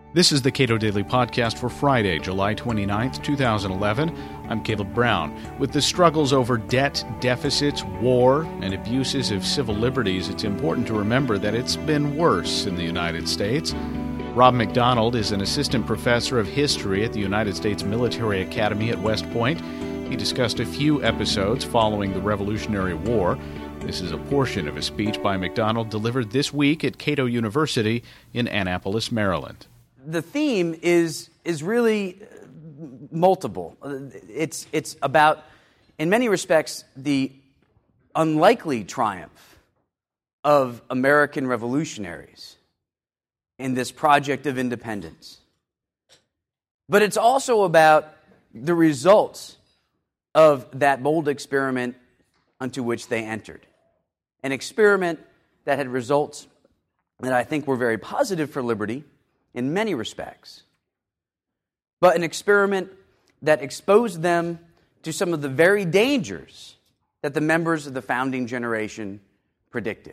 This is the Cato Daily Podcast for Friday, July 29th, 2011. I'm Caleb Brown. With the struggles over debt, deficits, war, and abuses of civil liberties, it's important to remember that it's been worse in the United States. Rob McDonald is an assistant professor of history at the United States Military Academy at West Point. He discussed a few episodes following the Revolutionary War. This is a portion of a speech by McDonald delivered this week at Cato University in Annapolis, Maryland. The theme is really multiple. It's about, in many respects, the unlikely triumph of American revolutionaries in this project of independence. But it's also about the results of that bold experiment unto which they entered. An experiment that had results that I think were very positive for liberty in many respects, but an experiment that exposed them to some of the very dangers that the members of the founding generation predicted.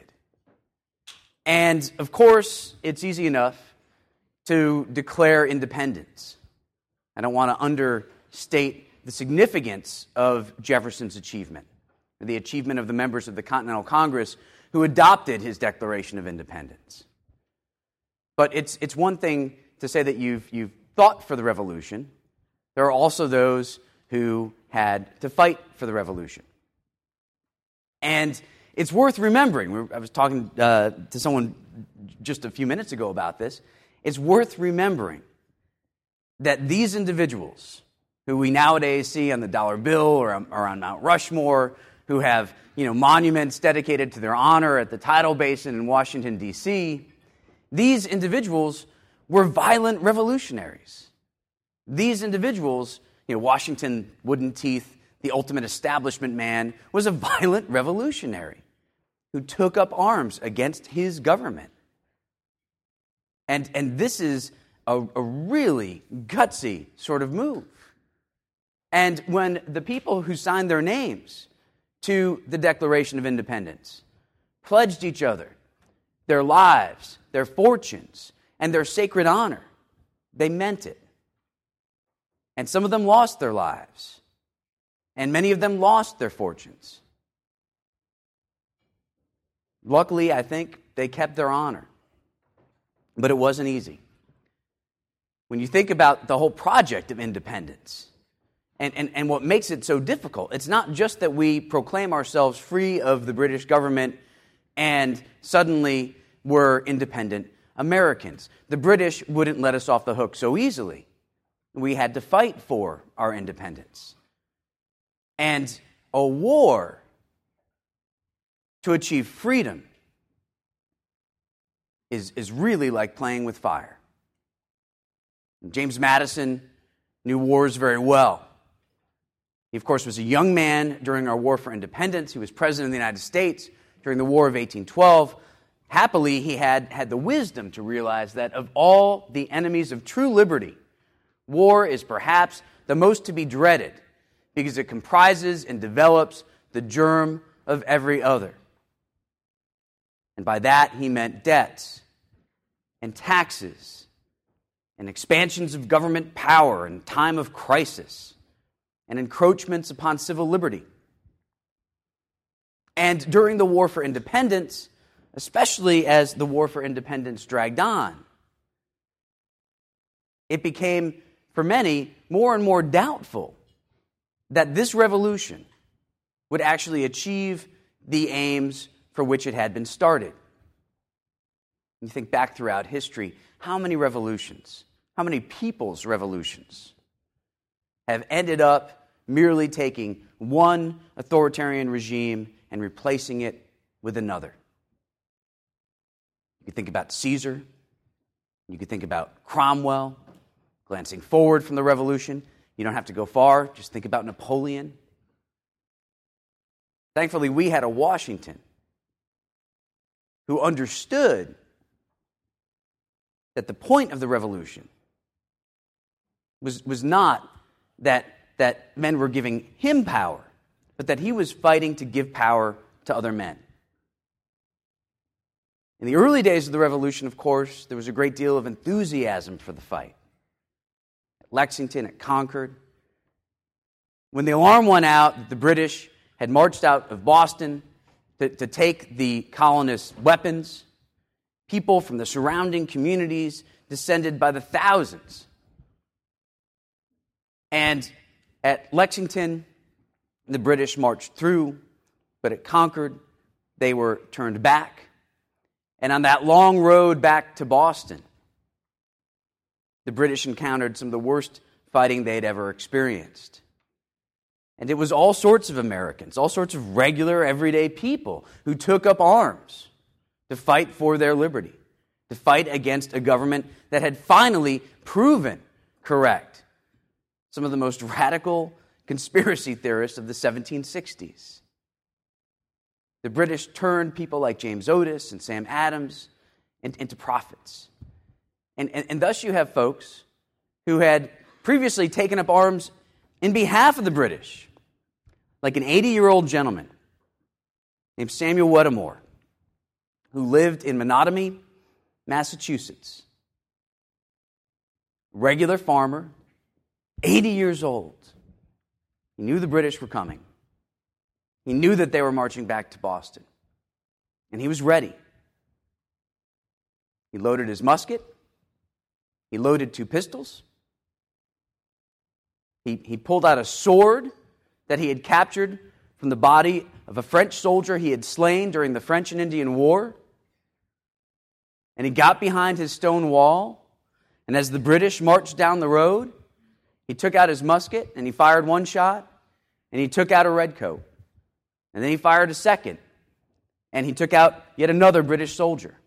And, of course, it's easy enough to declare independence. I don't want to understate the significance of Jefferson's achievement, the achievement of the members of the Continental Congress who adopted his Declaration of Independence. But it's one thing to say that you've fought for the revolution. There are also those who had to fight for the revolution. And it's worth remembering, I was talking to someone just a few minutes ago about this, it's worth remembering that these individuals who we nowadays see on the dollar bill or on Mount Rushmore, who have monuments dedicated to their honor at the Tidal Basin in Washington, D.C., these individuals were violent revolutionaries. These individuals, Washington Wooden Teeth, the ultimate establishment man, was a violent revolutionary who took up arms against his government. And this is a really gutsy sort of move. And when the people who signed their names to the Declaration of Independence pledged each other their lives, their fortunes, and their sacred honor, they meant it. And some of them lost their lives, and many of them lost their fortunes. Luckily, I think they kept their honor, but it wasn't easy. When you think about the whole project of independence, and what makes it so difficult, it's not just that we proclaim ourselves free of the British government and suddenly we're independent Americans. The British wouldn't let us off the hook so easily. We had to fight for our independence. And a war to achieve freedom is really like playing with fire. James Madison knew wars very well. He, of course, was a young man during our War for Independence. He was president of the United States during the War of 1812. Happily, he had the wisdom to realize that of all the enemies of true liberty, war is perhaps the most to be dreaded because it comprises and develops the germ of every other. And by that, he meant debts and taxes and expansions of government power in time of crisis and encroachments upon civil liberty. And during the War for Independence, especially as the War for Independence dragged on, it became, for many, more and more doubtful that this revolution would actually achieve the aims for which it had been started. You think back throughout history, how many revolutions, how many people's revolutions have ended up merely taking one authoritarian regime and replacing it with another? You could think about Caesar. You could think about Cromwell. Glancing forward from the revolution, you don't have to go far. Just think about Napoleon. Thankfully, we had a Washington who understood that the point of the revolution was not that men were giving him power, but that he was fighting to give power to other men. In the early days of the Revolution, of course, there was a great deal of enthusiasm for the fight. At Lexington, at Concord, when the alarm went out that the British had marched out of Boston to take the colonists' weapons, people from the surrounding communities descended by the thousands. And at Lexington, the British marched through, but at Concord, they were turned back. And on that long road back to Boston, the British encountered some of the worst fighting they'd ever experienced. And it was all sorts of Americans, all sorts of regular, everyday people who took up arms to fight for their liberty, to fight against a government that had finally proven correct some of the most radical conspiracy theorists of the 1760s. The British turned people like James Otis and Sam Adams into prophets. And thus you have folks who had previously taken up arms in behalf of the British, like an 80-year-old gentleman named Samuel Wedmore, who lived in Menotomy, Massachusetts. Regular farmer, 80 years old. He knew the British were coming. He knew that they were marching back to Boston. And he was ready. He loaded his musket. He loaded 2 pistols. He pulled out a sword that he had captured from the body of a French soldier he had slain during the French and Indian War. And he got behind his stone wall. And as the British marched down the road, he took out his musket and he fired 1 shot. And he took out a redcoat. And then he fired a second. And he took out yet another British soldier.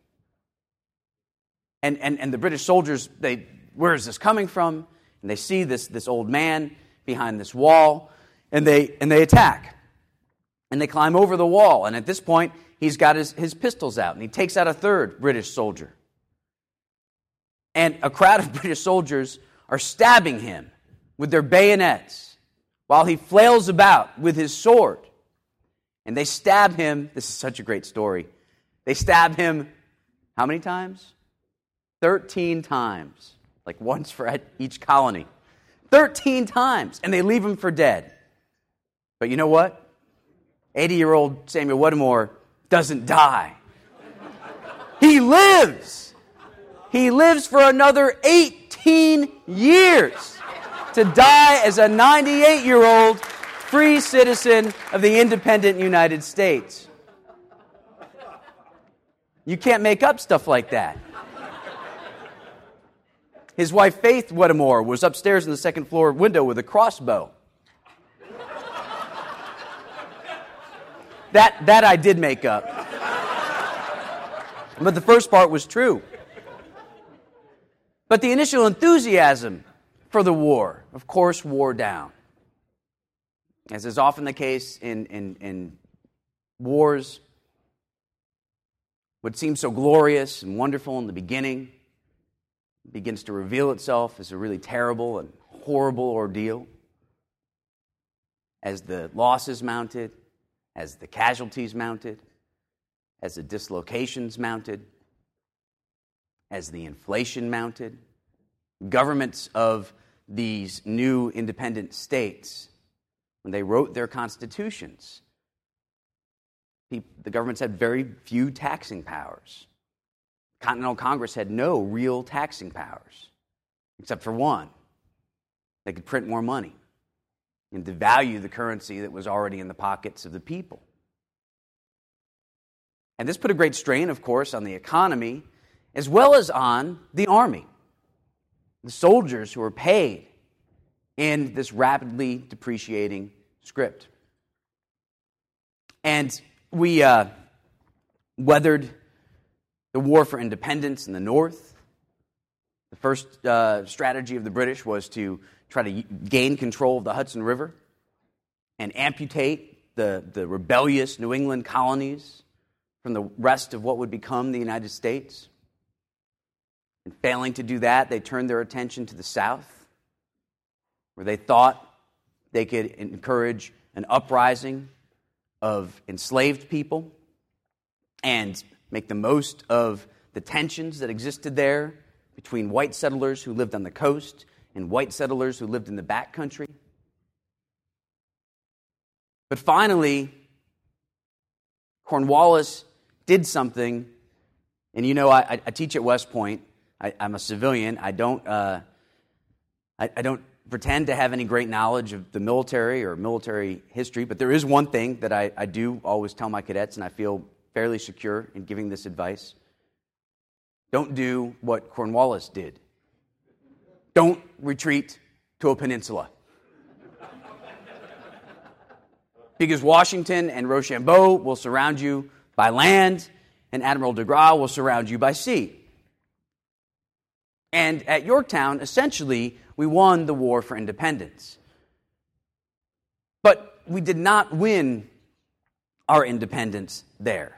And the British soldiers, where is this coming from? And they see this old man behind this wall, and they attack. And they climb over the wall, and at this point, he's got his pistols out, and he takes out a third British soldier. And a crowd of British soldiers are stabbing him with their bayonets while he flails about with his sword. And they stab him, this is such a great story, they stab him how many times? 13 times. Like once for each colony. 13 times. And they leave him for dead. But you know what? 80-year-old Samuel Wedmore doesn't die. He lives. He lives for another 18 years to die as a 98-year-old free citizen of the independent United States. You can't make up stuff like that. His wife, Faith Wedmore, was upstairs in the second floor window with a crossbow. That I did make up. But the first part was true. But the initial enthusiasm for the war, of course, wore down. As is often the case in wars, what seems so glorious and wonderful in the beginning begins to reveal itself as a really terrible and horrible ordeal. As the losses mounted, as the casualties mounted, as the dislocations mounted, as the inflation mounted, governments of these new independent states, when they wrote their constitutions, the governments had very few taxing powers. Continental Congress had no real taxing powers, except for one. They could print more money and devalue the currency that was already in the pockets of the people. And this put a great strain, of course, on the economy, as well as on the army. The soldiers who were paid in this rapidly depreciating script. And we weathered the war for independence in the North. The first strategy of the British was to try to gain control of the Hudson River and amputate the rebellious New England colonies from the rest of what would become the United States. And failing to do that, they turned their attention to the South, where they thought they could encourage an uprising of enslaved people and make the most of the tensions that existed there between white settlers who lived on the coast and white settlers who lived in the backcountry. But finally, Cornwallis did something, and you know, I teach at West Point. I'm a civilian. I don't pretend to have any great knowledge of the military or military history, but there is one thing that I do always tell my cadets, and I feel fairly secure in giving this advice. Don't do what Cornwallis did. Don't retreat to a peninsula. Because Washington and Rochambeau will surround you by land, and Admiral de Grasse will surround you by sea. And at Yorktown, essentially, we won the war for independence. But we did not win our independence there.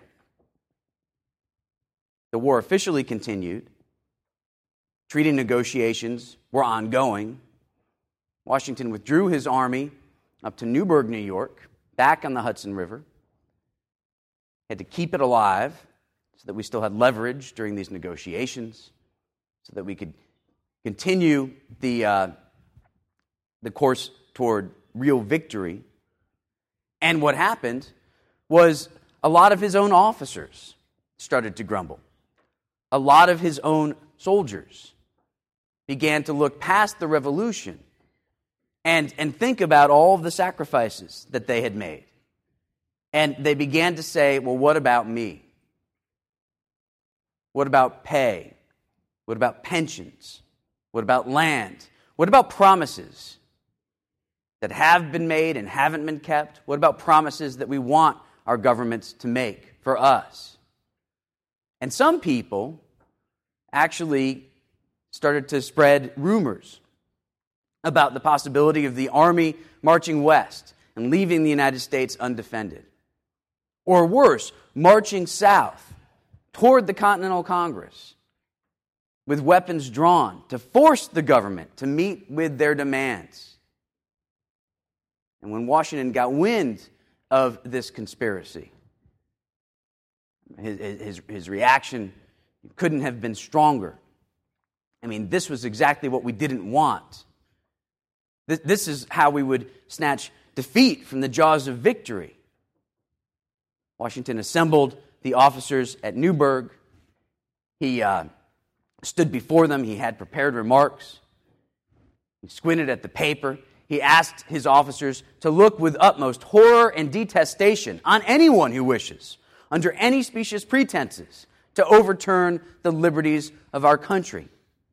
The war officially continued. Treaty negotiations were ongoing. Washington withdrew his army up to Newburgh, New York, back on the Hudson River. Had to keep it alive so that we still had leverage during these negotiations, so that we could continue the course toward real victory. And what happened was a lot of his own officers started to grumble. A lot of his own soldiers began to look past the revolution and think about all of the sacrifices that they had made. And they began to say, well, what about me? What about pay? What about pensions? What about land? What about promises that have been made and haven't been kept? What about promises that we want our governments to make for us? And some people actually started to spread rumors about the possibility of the army marching west and leaving the United States undefended. Or worse, marching south toward the Continental Congress with weapons drawn to force the government to meet with their demands. And when Washington got wind of this conspiracy, his reaction couldn't have been stronger. I mean, this was exactly what we didn't want. This is how we would snatch defeat from the jaws of victory. Washington assembled the officers at Newburgh. He stood before them. He had prepared remarks. He squinted at the paper. He asked his officers to look with utmost horror and detestation on anyone who wishes, under any specious pretenses, to overturn the liberties of our country.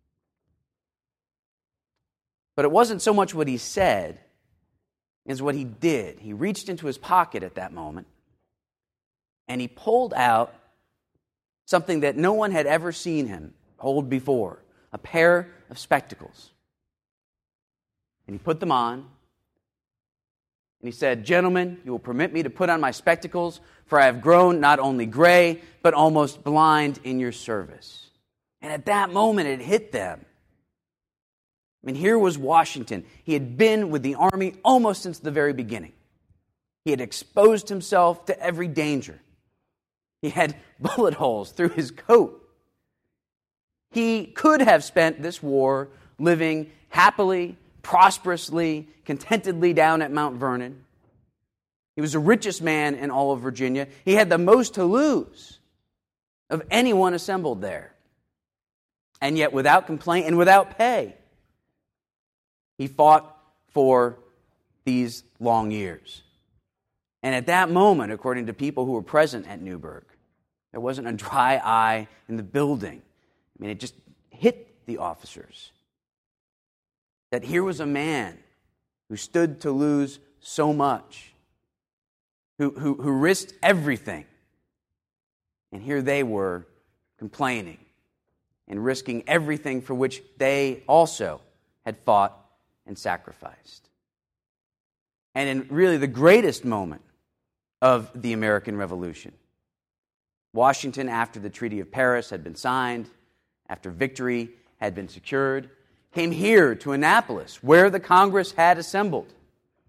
But it wasn't so much what he said as what he did. He reached into his pocket at that moment, and he pulled out something that no one had ever seen him hold before, a pair of spectacles. And he put them on, and he said, "Gentlemen, you will permit me to put on my spectacles, for I have grown not only gray, but almost blind in your service." And at that moment, it hit them. I mean, here was Washington. He had been with the army almost since the very beginning. He had exposed himself to every danger. He had bullet holes through his coat. He could have spent this war living happily, prosperously, contentedly down at Mount Vernon. He was the richest man in all of Virginia. He had the most to lose of anyone assembled there. And yet, without complaint and without pay, he fought for these long years. And at that moment, according to people who were present at Newburgh, there wasn't a dry eye in the building. I mean, it just hit the officers that here was a man who stood to lose so much, who risked everything. And here they were complaining and risking everything for which they also had fought and sacrificed. And in really the greatest moment of the American Revolution, Washington, after the Treaty of Paris had been signed, after victory had been secured, came here to Annapolis, where the Congress had assembled,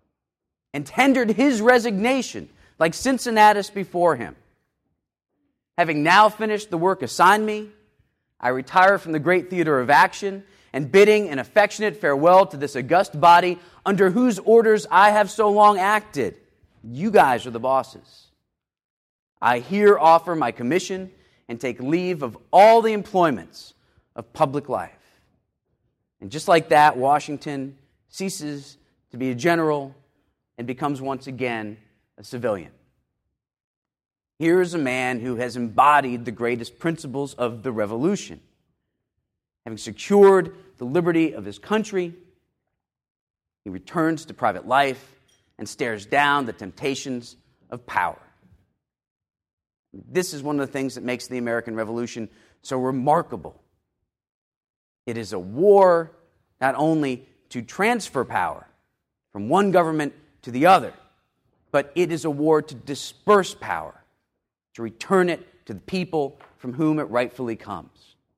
and tendered his resignation like Cincinnatus before him. Having now finished the work assigned me, I retire from the great theater of action, and bidding an affectionate farewell to this august body under whose orders I have so long acted. You guys are the bosses. I here offer my commission and take leave of all the employments of public life. And just like that, Washington ceases to be a general and becomes once again a civilian. Here is a man who has embodied the greatest principles of the Revolution. Having secured the liberty of his country, he returns to private life and stares down the temptations of power. This is one of the things that makes the American Revolution so remarkable. It is a war not only to transfer power from one government to the other, but it is a war to disperse power, to return it to the people from whom it rightfully comes.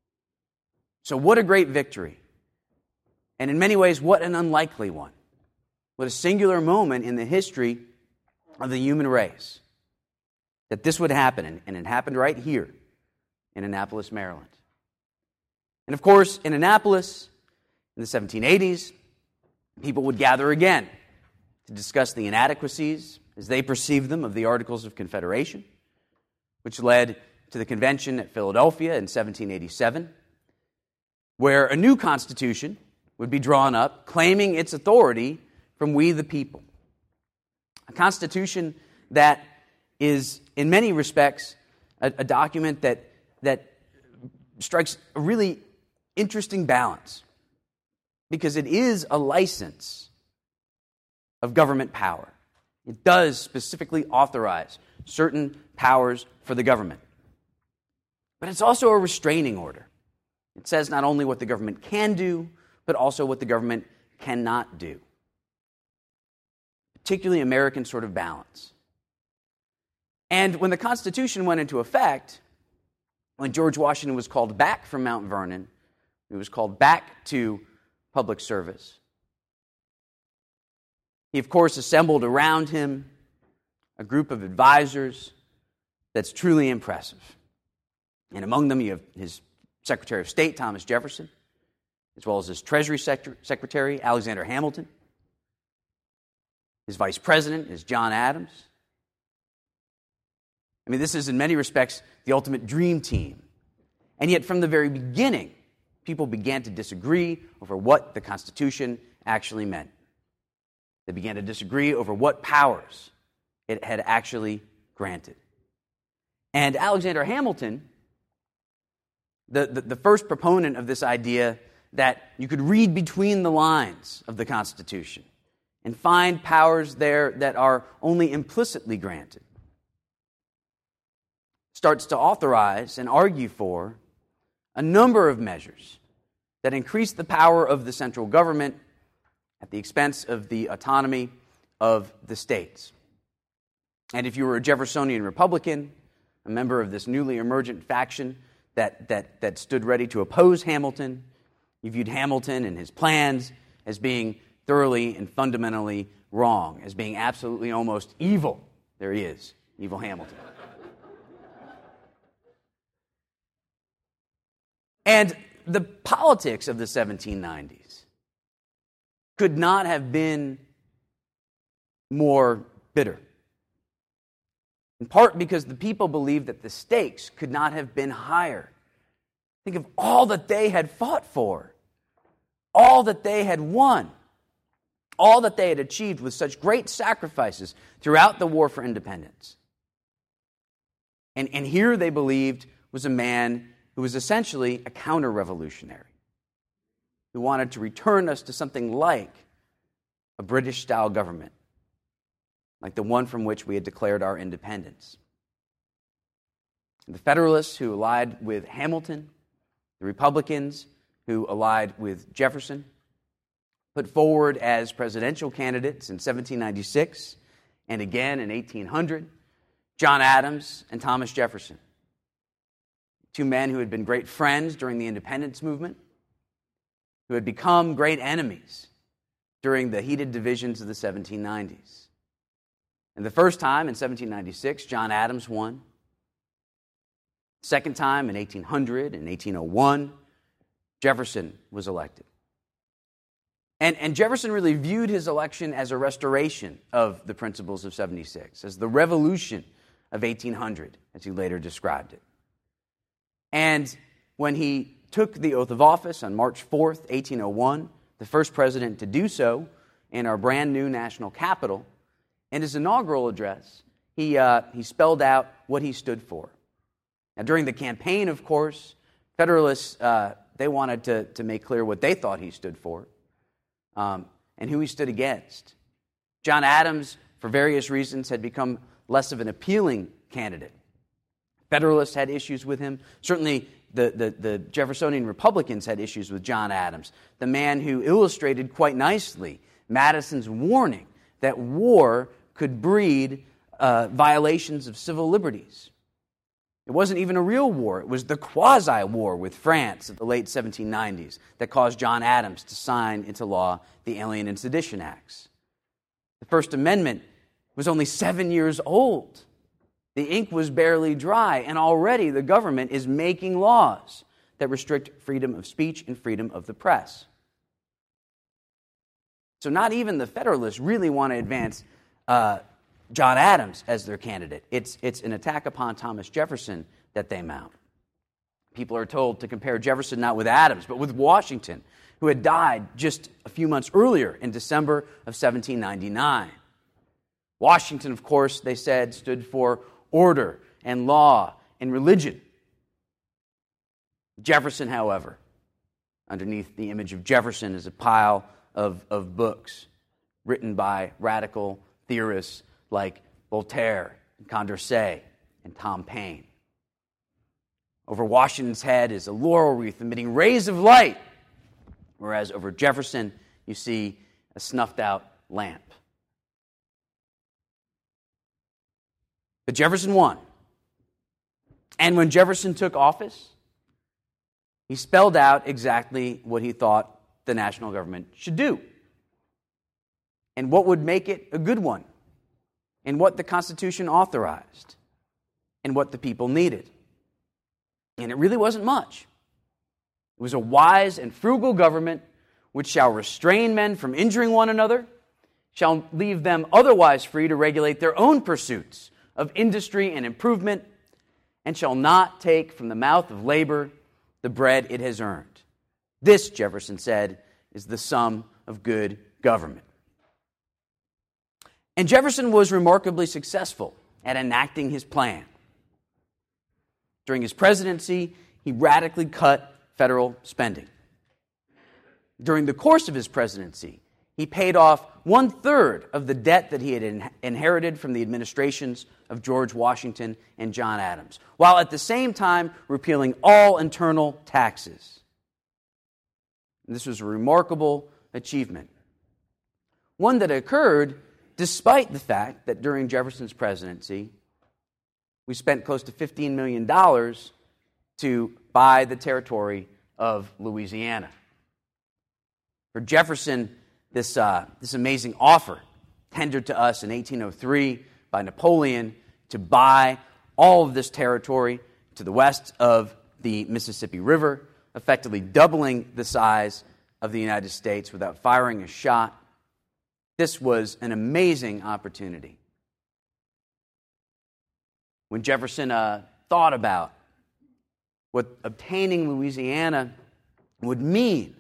So what a great victory. And in many ways, what an unlikely one. What a singular moment in the history of the human race that this would happen, and it happened right here in Annapolis, Maryland. And of course, in Annapolis, in the 1780s, people would gather again to discuss the inadequacies, as they perceived them, of the Articles of Confederation, which led to the convention at Philadelphia in 1787, where a new constitution would be drawn up claiming its authority from we the people. A constitution that is, in many respects, a document that strikes a really interesting balance, because it is a license of government power. It does specifically authorize certain powers for the government. But it's also a restraining order. It says not only what the government can do, but also what the government cannot do. Particularly American sort of balance. And when the Constitution went into effect, when George Washington was called back from Mount Vernon, he was called back to public service. He, of course, assembled around him a group of advisors that's truly impressive. And among them, you have his Secretary of State, Thomas Jefferson, as well as his Treasury Secretary, Alexander Hamilton. His Vice President is John Adams. I mean, this is in many respects the ultimate dream team. And yet from the very beginning, people began to disagree over what the Constitution actually meant. They began to disagree over what powers it had actually granted. And Alexander Hamilton, the first proponent of this idea that you could read between the lines of the Constitution and find powers there that are only implicitly granted, starts to authorize and argue for a number of measures that increase the power of the central government at the expense of the autonomy of the states. And if you were a Jeffersonian Republican, a member of this newly emergent faction that stood ready to oppose Hamilton, you viewed Hamilton and his plans as being thoroughly and fundamentally wrong, as being absolutely almost evil. There he is, evil Hamilton. And the politics of the 1790s could not have been more bitter. In part because the people believed that the stakes could not have been higher. Think of all that they had fought for, all that they had won, all that they had achieved with such great sacrifices throughout the war for independence. And here they believed was a man who was essentially a counter-revolutionary, who wanted to return us to something like a British-style government, like the one from which we had declared our independence. The Federalists who allied with Hamilton, the Republicans who allied with Jefferson, put forward as presidential candidates in 1796 and again in 1800, John Adams and Thomas Jefferson, two men who had been great friends during the independence movement, who had become great enemies during the heated divisions of the 1790s. And the first time, in 1796, John Adams won. Second time in 1800 and 1801, Jefferson was elected. And Jefferson really viewed his election as a restoration of the principles of 76, as the revolution of 1800, as he later described it. And when he took the oath of office on March 4th, 1801, the first president to do so in our brand new national capital, in his inaugural address, he spelled out what he stood for. Now, during the campaign, of course, Federalists, they wanted to make clear what they thought he stood for. And who he stood against. John Adams, for various reasons, had become less of an appealing candidate. Federalists had issues with him. Certainly, the Jeffersonian Republicans had issues with John Adams, the man who illustrated quite nicely Madison's warning that war could breed violations of civil liberties. It wasn't even a real war. It was the quasi-war with France of the late 1790s that caused John Adams to sign into law the Alien and Sedition Acts. The First Amendment was only 7 years old. The ink was barely dry, and already the government is making laws that restrict freedom of speech and freedom of the press. So not even the Federalists really want to advance John Adams as their candidate. It's an attack upon Thomas Jefferson that they mount. People are told to compare Jefferson not with Adams, but with Washington, who had died just a few months earlier in December of 1799. Washington, of course, they said, stood for order and law and religion. Jefferson, however, underneath the image of Jefferson is a pile of books written by radical theorists like Voltaire and Condorcet and Tom Paine. Over Washington's head is a laurel wreath emitting rays of light, whereas over Jefferson you see a snuffed-out lamp. But Jefferson won. And when Jefferson took office, he spelled out exactly what he thought the national government should do and what would make it a good one, and what the Constitution authorized, and what the people needed. And it really wasn't much. It was a wise and frugal government which shall restrain men from injuring one another, shall leave them otherwise free to regulate their own pursuits of industry and improvement, and shall not take from the mouth of labor the bread it has earned. This, Jefferson said, is the sum of good government. And Jefferson was remarkably successful at enacting his plan. During his presidency, he radically cut federal spending. During the course of his presidency, he paid off 1/3 of the debt that he had inherited from the administrations of George Washington and John Adams, while at the same time repealing all internal taxes. And this was a remarkable achievement, one that occurred despite the fact that during Jefferson's presidency, we spent close to $15 million to buy the territory of Louisiana. For Jefferson, this amazing offer tendered to us in 1803 by Napoleon to buy all of this territory to the west of the Mississippi River, effectively doubling the size of the United States without firing a shot. This was an amazing opportunity. When Jefferson thought about what obtaining Louisiana would mean,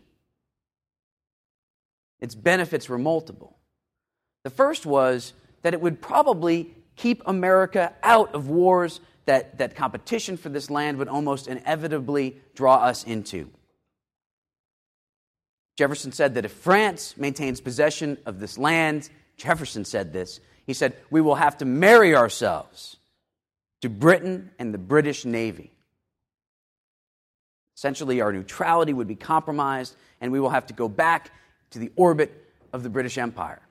its benefits were multiple. The first was that it would probably keep America out of wars that competition for this land would almost inevitably draw us into. Jefferson said that if France maintains possession of this land, Jefferson said this, he said, we will have to marry ourselves to Britain and the British Navy. Essentially, our neutrality would be compromised, and we will have to go back to the orbit of the British Empire.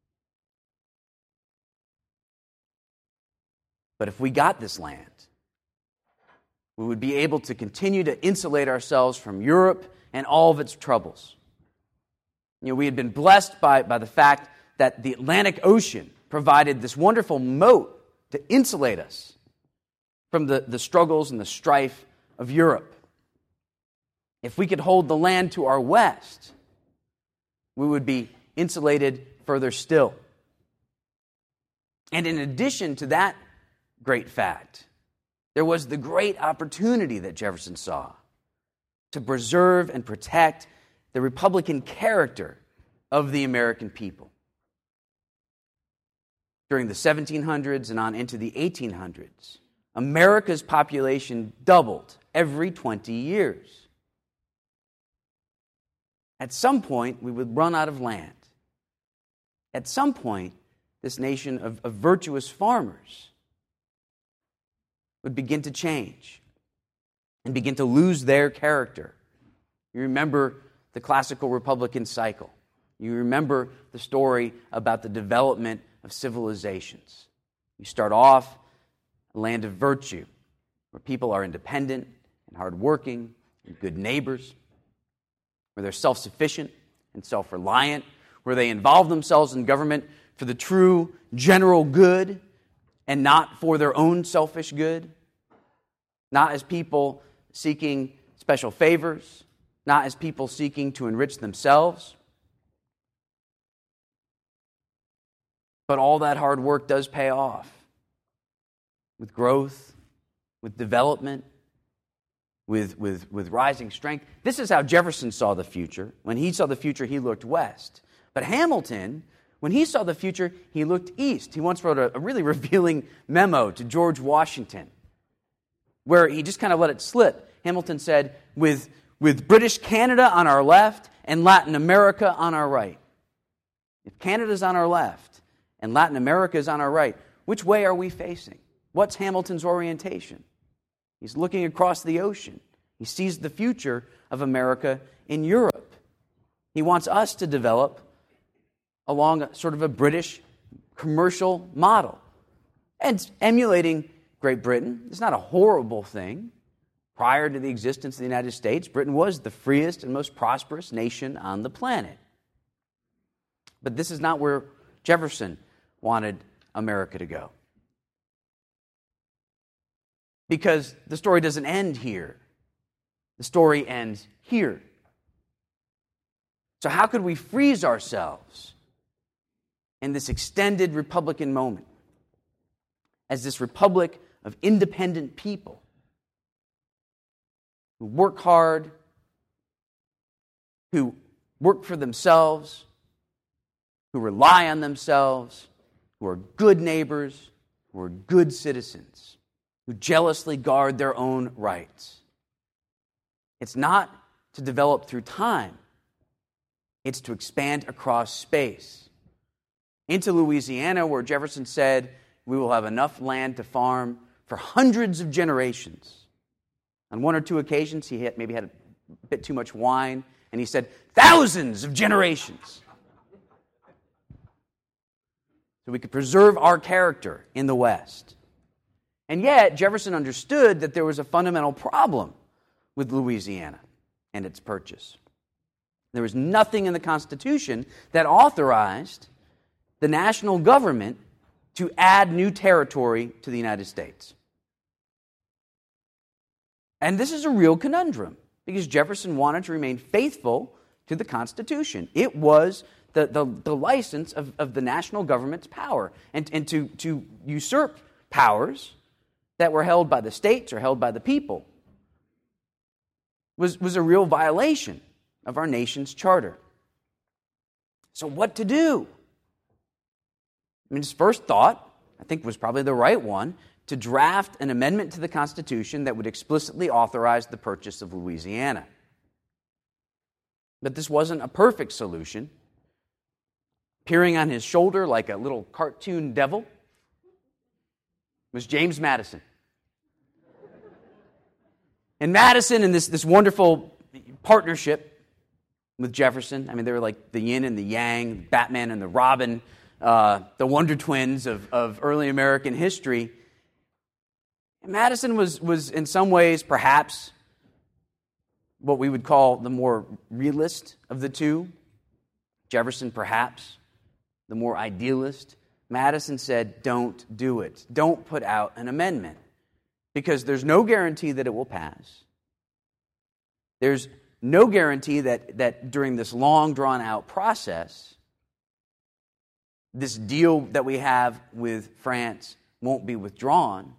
But if we got this land, we would be able to continue to insulate ourselves from Europe and all of its troubles. We had been blessed by the fact that the Atlantic Ocean provided this wonderful moat to insulate us from the struggles and the strife of Europe. If we could hold the land to our west, we would be insulated further still. And in addition to that great fact, there was the great opportunity that Jefferson saw to preserve and protect the Republican character of the American people. During the 1700s and on into the 1800s, America's population doubled every 20 years. At some point, we would run out of land. At some point, this nation of virtuous farmers would begin to change and begin to lose their character. You remember the classical Republican cycle. You remember the story about the development of civilizations. You start off a land of virtue, where people are independent and hardworking and good neighbors, where they're self-sufficient and self-reliant, where they involve themselves in government for the true general good and not for their own selfish good, not as people seeking special favors, not as people seeking to enrich themselves. But all that hard work does pay off with growth, with development, with rising strength. This is how Jefferson saw the future. When he saw the future, he looked west. But Hamilton, when he saw the future, he looked east. He once wrote a really revealing memo to George Washington, where he just kind of let it slip. Hamilton said, with British Canada on our left and Latin America on our right. If Canada's on our left and Latin America is on our right, which way are we facing? What's Hamilton's orientation? He's looking across the ocean. He sees the future of America in Europe. He wants us to develop along sort of a British commercial model. And emulating Great Britain is not a horrible thing. Prior to the existence of the United States, Britain was the freest and most prosperous nation on the planet. But this is not where Jefferson wanted America to go. Because the story doesn't end here. The story ends here. So how could we freeze ourselves in this extended Republican moment as this republic of independent people who work hard, who work for themselves, who rely on themselves, who are good neighbors, who are good citizens, who jealously guard their own rights? It's not to develop through time. It's to expand across space. Into Louisiana, where Jefferson said, we will have enough land to farm for hundreds of generations. On one or two occasions, he maybe had a bit too much wine, and he said, thousands of generations. So we could preserve our character in the West. And yet, Jefferson understood that there was a fundamental problem with Louisiana and its purchase. There was nothing in the Constitution that authorized the national government to add new territory to the United States. And this is a real conundrum, because Jefferson wanted to remain faithful to the Constitution. It was the license of the national government's power, and to usurp powers that were held by the states or held by the people was a real violation of our nation's charter. So what to do? I mean, his first thought, I think, was probably the right one, to draft an amendment to the Constitution that would explicitly authorize the purchase of Louisiana. But this wasn't a perfect solution. Peering on his shoulder like a little cartoon devil was James Madison. And Madison, in this wonderful partnership with Jefferson, I mean, they were like the yin and the yang, Batman and the Robin, the Wonder Twins of early American history. And Madison was in some ways perhaps what we would call the more realist of the two. Jefferson perhaps the more idealist. Madison said, don't do it. Don't put out an amendment. because there's no guarantee that it will pass. There's no guarantee that during this long, drawn-out process, this deal that we have with France won't be withdrawn.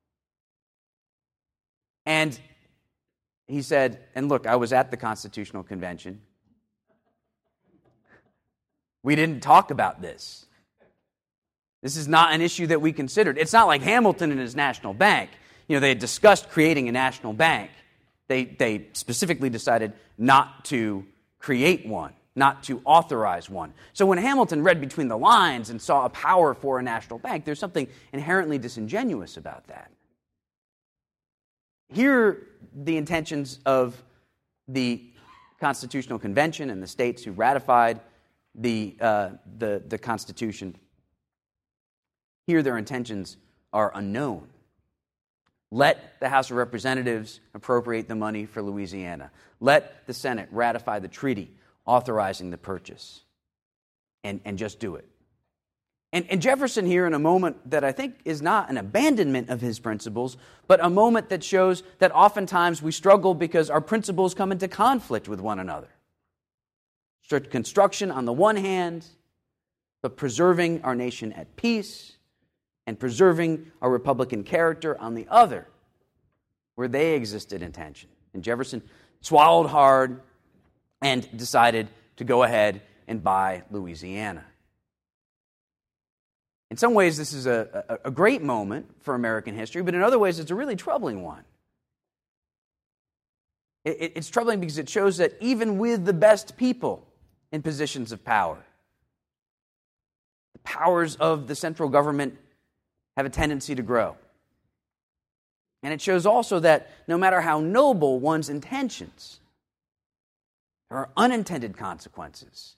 And he said, and look, I was at the Constitutional Convention. We didn't talk about this. This is not an issue that we considered. It's not like Hamilton and his national bank. They had discussed creating a national bank. They specifically decided not to create one, not to authorize one. So when Hamilton read between the lines and saw a power for a national bank, there's something inherently disingenuous about that. Here, the intentions of the Constitutional Convention and the states who ratified the Constitution, here their intentions are unknown. Let the House of Representatives appropriate the money for Louisiana. Let the Senate ratify the treaty authorizing the purchase. And just do it. And Jefferson here, in a moment that I think is not an abandonment of his principles, but a moment that shows that oftentimes we struggle because our principles come into conflict with one another. Strict construction on the one hand, but preserving our nation at peace and preserving our Republican character on the other, where they existed in tension. And Jefferson swallowed hard and decided to go ahead and buy Louisiana. In some ways, this is a great moment for American history, but in other ways, it's a really troubling one. It's troubling because it shows that even with the best people in positions of power, the powers of the central government have a tendency to grow. And it shows also that no matter how noble one's intentions, there are unintended consequences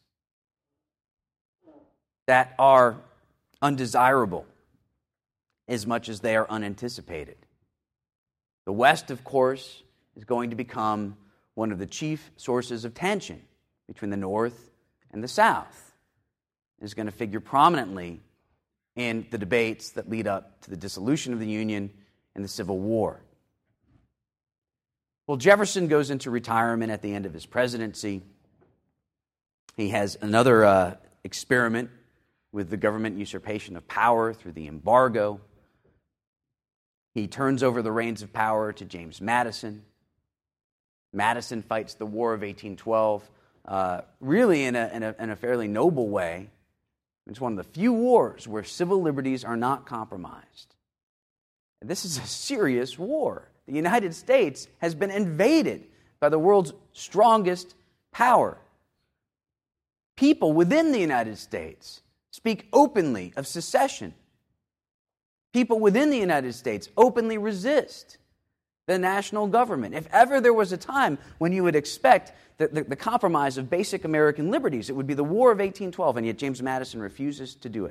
that are undesirable as much as they are unanticipated. The West, of course, is going to become one of the chief sources of tension between the North and the South. It is going to figure prominently in the debates that lead up to the dissolution of the Union and the Civil War. Well, Jefferson goes into retirement at the end of his presidency. He has another experiment with the government usurpation of power through the embargo. He turns over the reins of power to James Madison. Madison fights the War of 1812, really in a fairly noble way. It's one of the few wars where civil liberties are not compromised. This is a serious war. The United States has been invaded by the world's strongest power. People within the United States speak openly of secession. People within the United States openly resist the national government. If ever there was a time when you would expect the compromise of basic American liberties, it would be the War of 1812, and yet James Madison refuses to do it.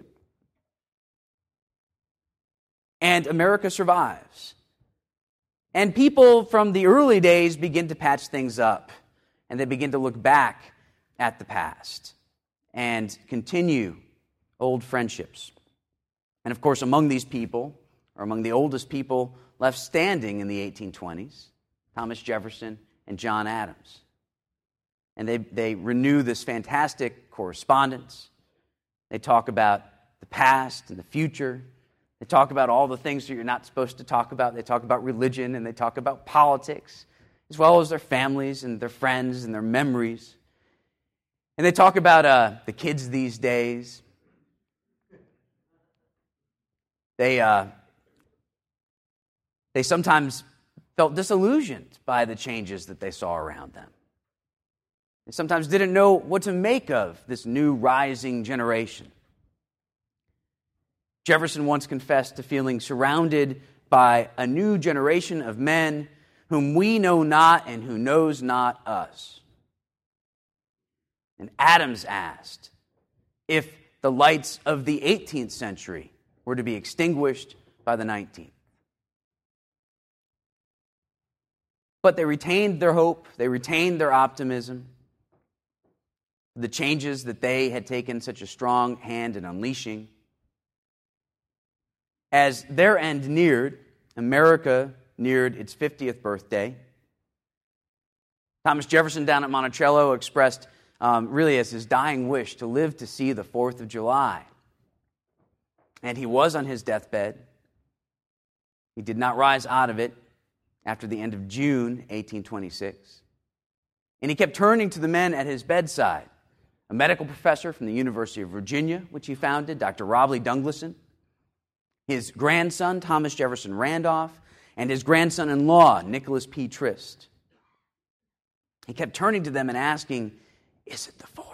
And America survives. And people from the early days begin to patch things up, and they begin to look back at the past and continue old friendships. And of course, among these people, or among the oldest people left standing in the 1820s, Thomas Jefferson and John Adams. And they renew this fantastic correspondence. They talk about the past and the future. They talk about all the things that you're not supposed to talk about. They talk about religion and they talk about politics, as well as their families and their friends and their memories. And they talk about the kids these days. They sometimes felt disillusioned by the changes that they saw around them. They sometimes didn't know what to make of this new rising generation. Jefferson once confessed to feeling surrounded by a new generation of men whom we know not and who knows not us. And Adams asked if the lights of the 18th century were to be extinguished by the 19th. But they retained their hope, they retained their optimism. The changes that they had taken such a strong hand in unleashing. As their end neared, America neared its 50th birthday. Thomas Jefferson down at Monticello expressed really as his dying wish to live to see the 4th of July. And he was on his deathbed. He did not rise out of it after the end of June 1826. And he kept turning to the men at his bedside, a medical professor from the University of Virginia, which he founded, Dr. Robley Dungleson, his grandson, Thomas Jefferson Randolph, and his grandson-in-law, Nicholas P. Trist. He kept turning to them and asking, is it the 4th?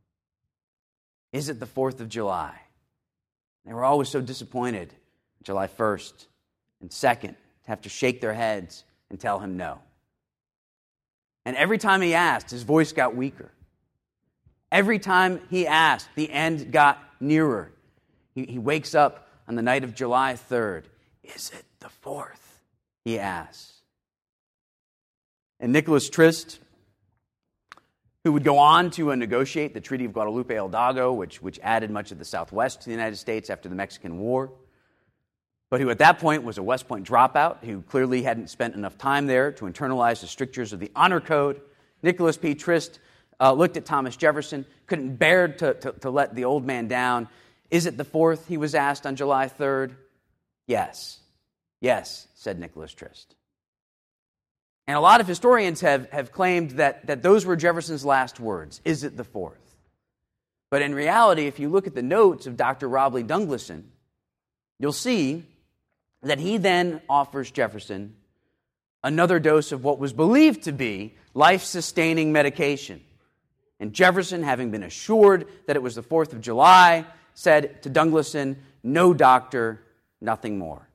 Is it the 4th of July? They were always so disappointed, July 1st and 2nd, to have to shake their heads and tell him no. And every time he asked, his voice got weaker. Every time he asked, the end got nearer. He wakes up on the night of July 3rd. Is it the 4th? He asks. And Nicholas Trist, who would go on to negotiate the Treaty of Guadalupe-Hidalgo, which added much of the Southwest to the United States after the Mexican War, but who at that point was a West Point dropout, who clearly hadn't spent enough time there to internalize the strictures of the Honor Code. Nicholas P. Trist looked at Thomas Jefferson, couldn't bear to let the old man down. Is it the 4th, he was asked on July 3rd? Yes. Yes, said Nicholas Trist. And a lot of historians have claimed that those were Jefferson's last words. Is it the 4th? But in reality, if you look at the notes of Dr. Robley Dungleson, you'll see that he then offers Jefferson another dose of what was believed to be life-sustaining medication. And Jefferson, having been assured that it was the 4th of July, said to Dungleson, "No, doctor, nothing more."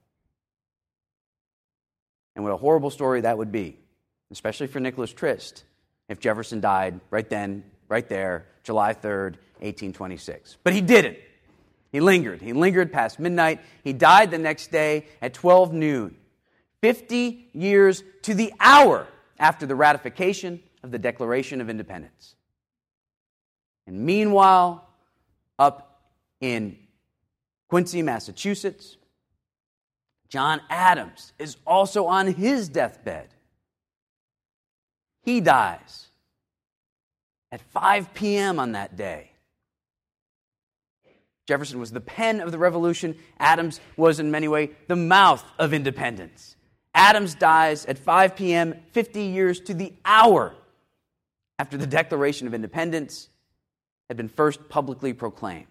And what a horrible story that would be, especially for Nicholas Trist, if Jefferson died right then, right there, July 3rd, 1826. But he didn't. He lingered. He lingered past midnight. He died the next day at 12 noon, 50 years to the hour after the ratification of the Declaration of Independence. And meanwhile, up in Quincy, Massachusetts, John Adams is also on his deathbed. He dies at 5 p.m. on that day. Jefferson was the pen of the Revolution. Adams was, in many ways, the mouth of independence. Adams dies at 5 p.m., 50 years to the hour after the Declaration of Independence had been first publicly proclaimed.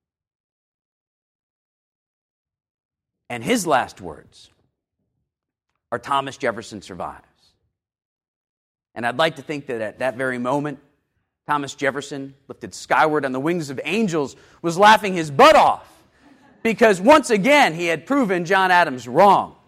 And his last words are, "Thomas Jefferson survives." And I'd like to think that at that very moment, Thomas Jefferson, lifted skyward on the wings of angels, was laughing his butt off because once again he had proven John Adams wrong.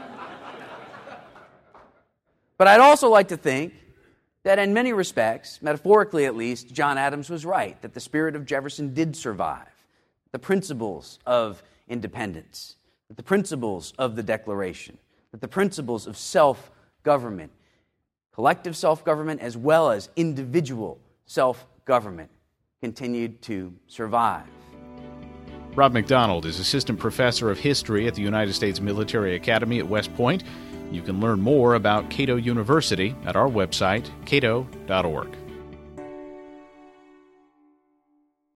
But I'd also like to think that in many respects, metaphorically at least, John Adams was right, that the spirit of Jefferson did survive. The principles of independence, the principles of the Declaration, the principles of self-government, collective self-government as well as individual self-government, continued to survive. Rob McDonald is Assistant Professor of History at the United States Military Academy at West Point. You can learn more about Cato University at our website, cato.org.